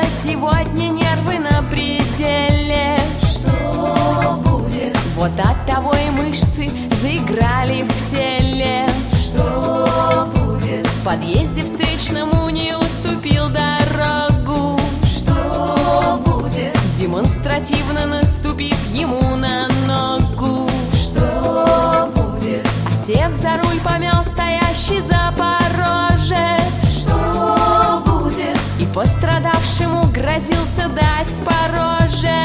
сегодня нервы на пределе. Что будет? Вот от того и мышцы заиграли в теле. Что будет? В подъезде встречному не уступил дорогу. Что будет? Демонстративно наступив ему на ногу. Что будет? А сев за руль, помял стоящий запорожец. Что будет? И пострадавшему грозился дать по роже.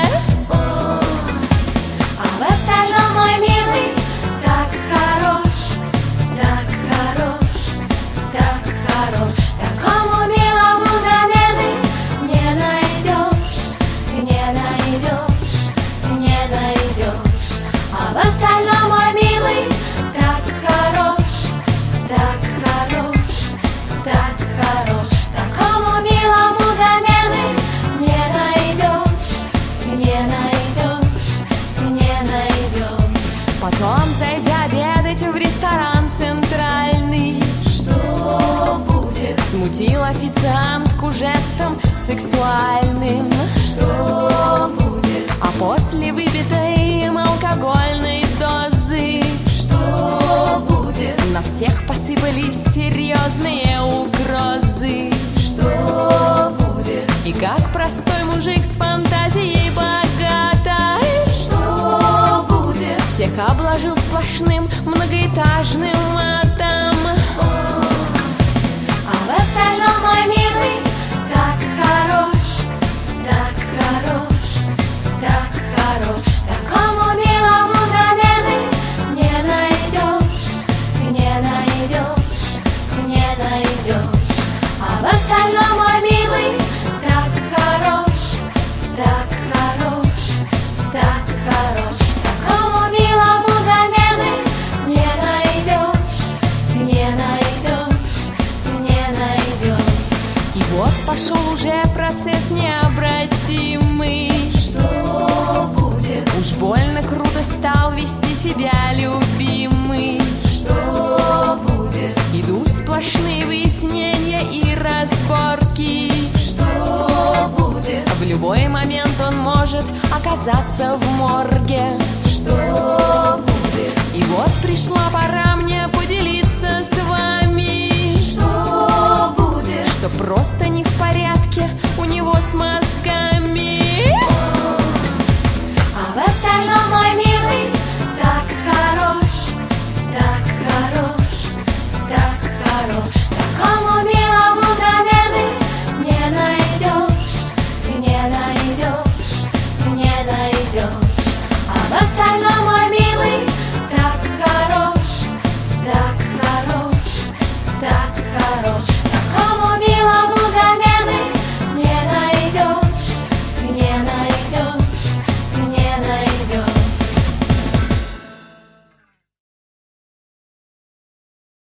А в остальном, мой милый, так хорош, так хорош, так хорош. Такому милому замены не найдешь, не найдешь, не найдешь. А в остальном, мой милый, так хорош, так хорош, так хорош. Такому милому замены не найдешь, не найдешь, не найдешь. Потом, зайдя обедать в ресторан центральный, Что будет? смутил официантку жестом сексуальным. Что будет? А после выпитой им алкогольной дозы Что будет? на всех посыпались серьезные угрозы. Что будет? И как простой мужик с фантазией богатой Что будет? всех обложил сплошным многоэтажным матом. А в остальном, мой милый, так хорош, так хорош, так хорош. Такому милому замены не найдешь, не найдешь, не найдешь. А в остальном, мой милый, так хорош, так хорош, так хорош. Такому милому замены не найдешь, не найдешь, не найдешь. И вот пошел уже процесс необратимый. Что будет? Уж больно круто стал вести себя любимый. Что будет? Идут сплошные выяснения и разборки. Что будет? В любой момент он может оказаться в морге. Что